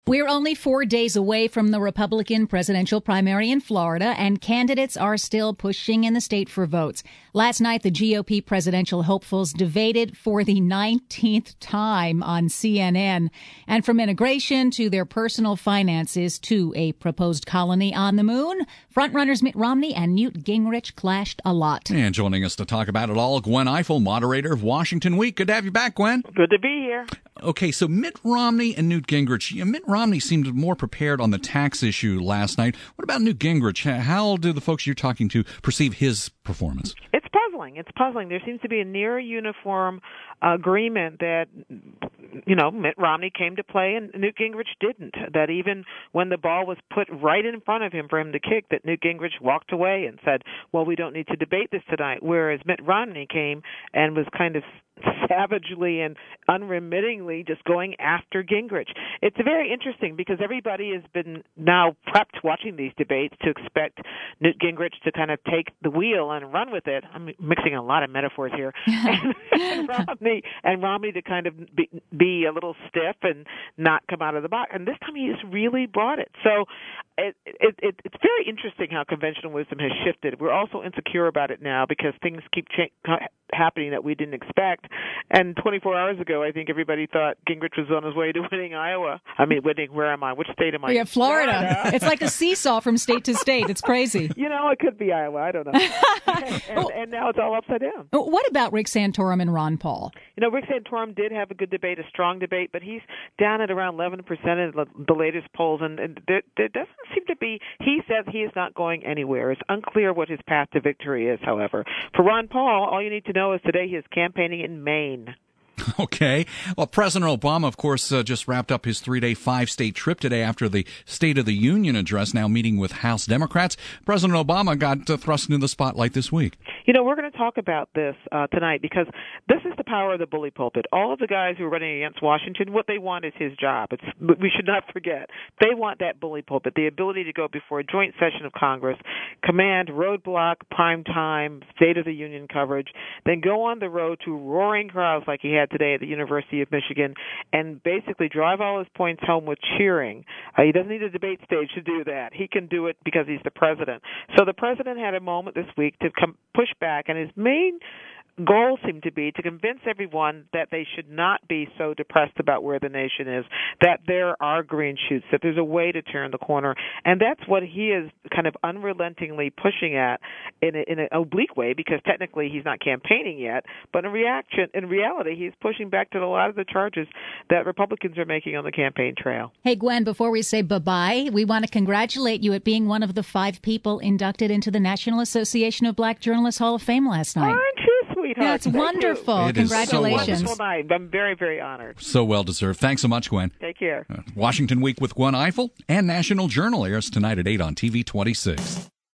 We're only 4 days away from the Republican presidential primary in Florida, and candidates are still pushing in the state for votes. Last night, the GOP presidential hopefuls debated for the 19th time on CNN. And from immigration to their personal finances to a proposed colony on the moon, frontrunners Mitt Romney and Newt Gingrich clashed a lot. And joining us to talk about it all, Gwen Ifill, moderator of Washington Week. Good to have you back, Gwen. Good to be here. Okay, so Mitt Romney and Newt Gingrich. Mitt Romney seemed more prepared on the tax issue last night. What about Newt Gingrich? How do the folks you're talking to perceive his performance? It's puzzling. There seems to be a near uniform agreement that, Mitt Romney came to play and Newt Gingrich didn't. That even when the ball was put right in front of him for him to kick, that Newt Gingrich walked away and said, well, we don't need to debate this tonight. Whereas Mitt Romney came and was kind of savagely and unremittingly just going after Gingrich. It's very interesting because everybody has been now prepped watching these debates to expect Newt Gingrich to kind of take the wheel and run with it. I'm mixing a lot of metaphors here. and Romney to kind of be a little stiff and not come out of the box. And this time he has really brought it. So it's very interesting how conventional wisdom has shifted. We're also insecure about it now because things keep happening that we didn't expect. And 24 hours ago, I think everybody thought Gingrich was on his way to winning Iowa. Where am I? Which state am I? Yeah, Florida. It's like a seesaw from state to state. It's crazy. It could be Iowa. I don't know. and now it's all upside down. What about Rick Santorum and Ron Paul? Rick Santorum did have a good debate, a strong debate, but he's down at around 11% in the latest polls, and there doesn't seem to be. He says he is not going anywhere. It's unclear what his path to victory is, however. For Ron Paul, all you need to know is today he is campaigning in Maine. Okay. Well, President Obama, of course, just wrapped up his 3-day, 5-state trip today after the State of the Union address, now meeting with House Democrats. President Obama got thrust into the spotlight this week. We're going to talk about this tonight because this is the power of the bully pulpit. All of the guys who are running against Washington, what they want is his job. We should not forget. They want that bully pulpit, the ability to go before a joint session of Congress, command roadblock, prime time, State of the Union coverage, then go on the road to roaring crowds like he had today at the University of Michigan and basically drive all his points home with cheering. He doesn't need a debate stage to do that. He can do it because he's the president. So the president had a moment this week to push back, and his main goal seemed to be to convince everyone that they should not be so depressed about where the nation is, that there are green shoots, that there's a way to turn the corner. And that's what he is kind of unrelentingly pushing at in an oblique way, because technically he's not campaigning yet, but in reality, he's pushing back to a lot of the charges that Republicans are making on the campaign trail. Hey, Gwen, before we say bye-bye, we want to congratulate you at being one of the 5 people inducted into the National Association of Black Journalists Hall of Fame last night. Aren't you, sweetheart? Yeah, it's wonderful. Congratulations. Wonderful night. I'm very, very honored. So well deserved. Thanks so much, Gwen. Take care. Washington Week with Gwen Ifill and National Journal airs tonight at 8 on TV 26.